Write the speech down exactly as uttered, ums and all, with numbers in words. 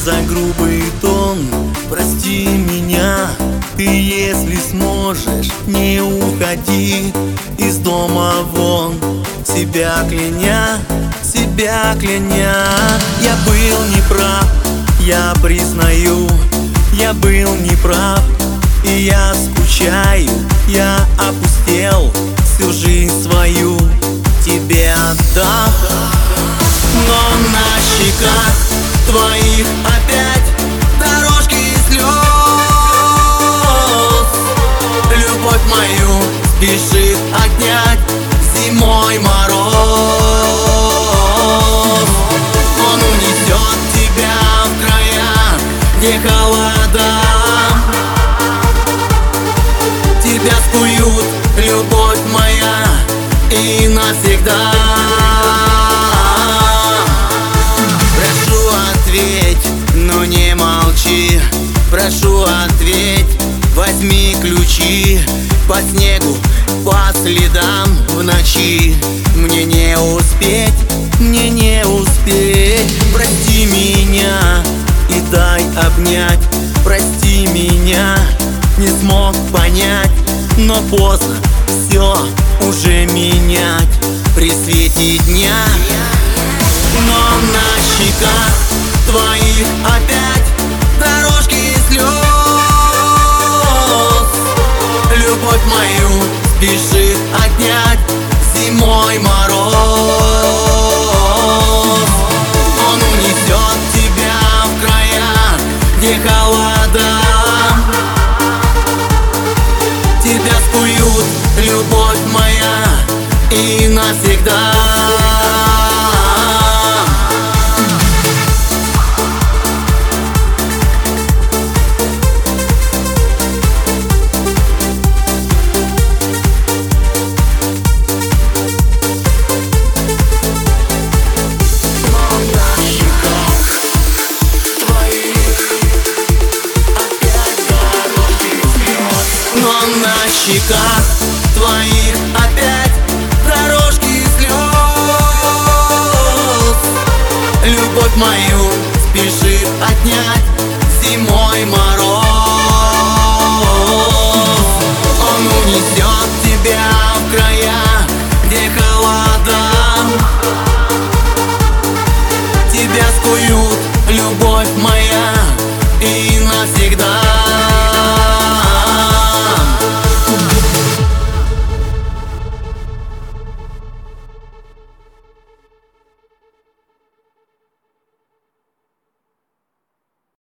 за грубый тон, прости меня. Ты, если сможешь, не уходи из дома вон. Себя кляня, себя кляня. Я был неправ, я признаю, я был неправ. И я скучаю, я опустел, всю жизнь свою тебе отдав. Но на щеках твоих опять дорожки слез. Любовь мою спешит отнять зимой мороз. Он унесет тебя в края, где холода. Тебя скуют, любовь моя, и навсегда. Прошу, ответь, но не молчи. Прошу, ответь, возьми ключи. По снегу, по следам в ночи. Мне не успеть, мне не успеть. Прости меня и дай обнять. Прости меня, не смог понять, но поздно все уже менять при свете дня. Но на щеках твоих опять дорожки слез. Любовь мою спешит отнять зимой мороз. Он унесет тебя в края, где холода. Тебя скуют, любовь моя, и навсегда. Но на щеках твоих опять дорожки слез. Любовь мою спешит отнять зимой мороз. Он унесет тебя в края, где холода. Тебя скуют, любовь моя.